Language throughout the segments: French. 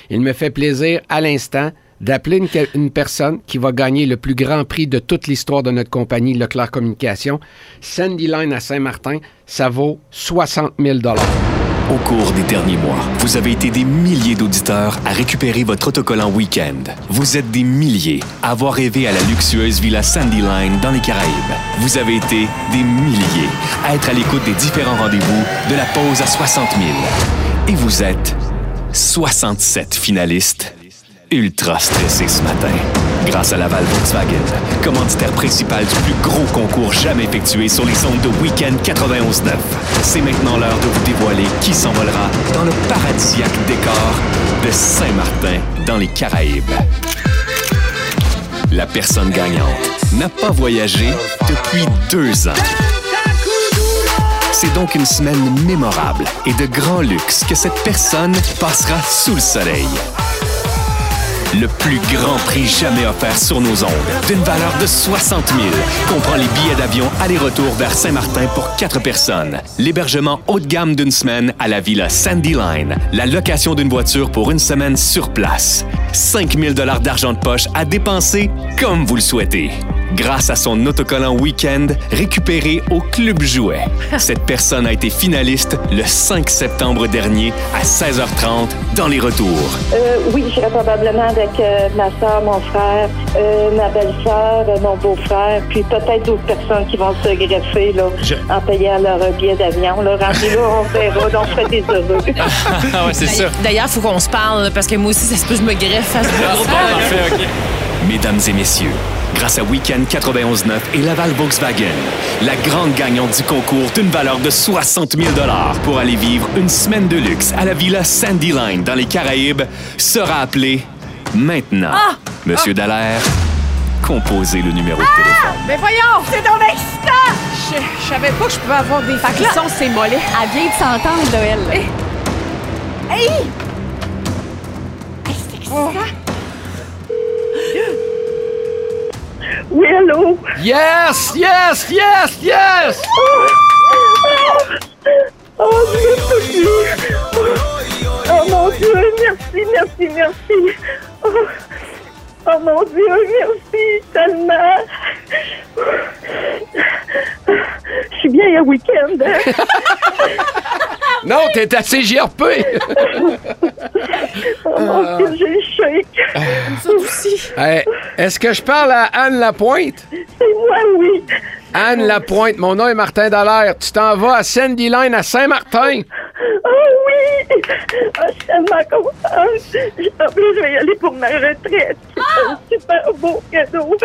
Il me fait plaisir à l'instant d'appeler une personne qui va gagner le plus grand prix de toute l'histoire de notre compagnie, Leclerc Communication. Sandy Line à Saint-Martin, ça vaut 60 000 $. Au cours des derniers mois, vous avez été des milliers d'auditeurs à récupérer votre autocollant Week-end. Vous êtes des milliers à avoir rêvé à la luxueuse villa Sandy Line dans les Caraïbes. Vous avez été des milliers à être à l'écoute des différents rendez-vous de la pause à 60 000. Et vous êtes 67 finalistes ultra stressés ce matin. Grâce à Laval Volkswagen, commanditaire principal du plus gros concours jamais effectué sur les ondes de Week-end 91.9. C'est maintenant l'heure de vous dévoiler qui s'envolera dans le paradisiaque décor de Saint-Martin dans les Caraïbes. La personne gagnante n'a pas voyagé depuis 2 ans. C'est donc une semaine mémorable et de grand luxe que cette personne passera sous le soleil. Le plus grand prix jamais offert sur nos ondes, d'une valeur de 60 000, comprend les billets d'avion aller-retour vers Saint-Martin pour 4 personnes, l'hébergement haut de gamme d'une semaine à la Villa Sandy Line, la location d'une voiture pour une semaine sur place, 5 000 $ d'argent de poche à dépenser comme vous le souhaitez. Grâce à son autocollant Week-end récupéré au Club Jouet. Cette personne a été finaliste le 5 septembre dernier à 16h30 dans les retours. Oui, j'irai probablement avec ma soeur, mon frère, ma belle-sœur, mon beau-frère, puis peut-être d'autres personnes qui vont se greffer là, en payant leur billet d'avion. Là, rendu là, on verra, donc on ferait des heureux. Ah ouais, c'est sûr. D'ailleurs, il faut qu'on se parle, parce que moi aussi, ça se peut que je me greffe à ce gros Parfait, OK. Mesdames et messieurs, grâce à Week-end 91.9 et Laval Volkswagen, la grande gagnante du concours d'une valeur de 60 000 $ pour aller vivre une semaine de luxe à la Villa Sandy Line dans les Caraïbes sera appelée maintenant. Monsieur Dallaire, composez le numéro de téléphone. Mais voyons, c'est donc excitant! Je savais pas que je pouvais avoir des frissons, c'est mollet. Elle vient de s'entendre, là, elle. Hey! C'est excitant! Oui, allô? Yes, yes, yes, yes! Oh, Dieu! Oh, mon Dieu, merci, merci, merci! Oh, mon Dieu, merci tellement! Je suis bien à Week-end, hein? Non, t'es à CGRP! Oh, mon Dieu, j'ai le shake! Ça aussi. Hey, est-ce que je parle à Anne Lapointe? C'est moi, oui! Anne Lapointe, mon nom est Martin Dallaire. Tu t'en vas à Sandy Line à Saint-Martin. Oh oui! Oh, je suis tellement contente! En plus, je vais y aller pour ma retraite. C'est un super beau cadeau.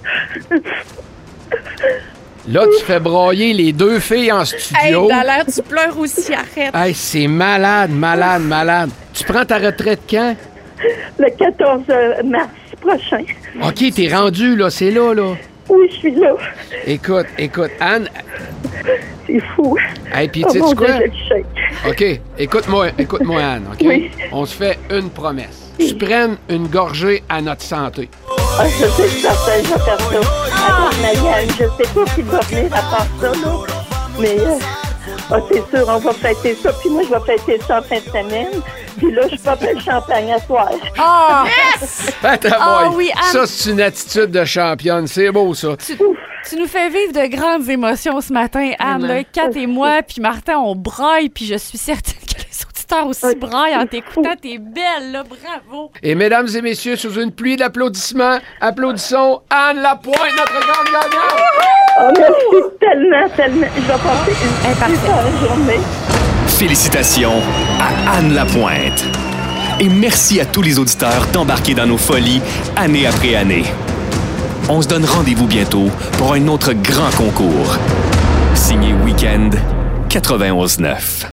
Là, tu fais broyer les 2 filles en Hey, studio. Dallaire, tu pleures aussi, arrête. Hey, c'est malade, malade, malade. Tu prends ta retraite quand? Le 14 mars prochain. OK, t'es rendu, là, c'est là, là. Oui, je suis là. Écoute, Anne. C'est fou. Hey, puis Oh tu mon sais Dieu, quoi? j'ai le shake. OK, écoute-moi, Anne, OK? Oui. On se fait une promesse. Tu prennes une gorgée à notre santé. Ah, je sais certain, je vais faire ça. Avec Marianne, je sais pas qui va venir à part ça, là. Mais, c'est sûr, on va fêter ça. Puis moi, je vais fêter ça en fin de semaine. Puis là, je vais le champagne à soir. Ah! Yes! Oui, Anne. Ça, c'est une attitude de championne. C'est beau, ça. Tu nous fais vivre de grandes émotions ce matin, Anne. Là, Kat et moi, puis Martin, on braille, puis je suis certaine que les auditeurs aussi braillent en t'écoutant. T'es belle, là, bravo. Et mesdames et messieurs, sous une pluie d'applaudissements, applaudissons Anne Lapointe, notre grande gagnante! Oh, merci tellement. Je vais passer une super journée. Félicitations à Anne Lapointe. Et merci à tous les auditeurs d'embarquer dans nos folies année après année. On se donne rendez-vous bientôt pour un autre grand concours. Signé Week-end 91.9.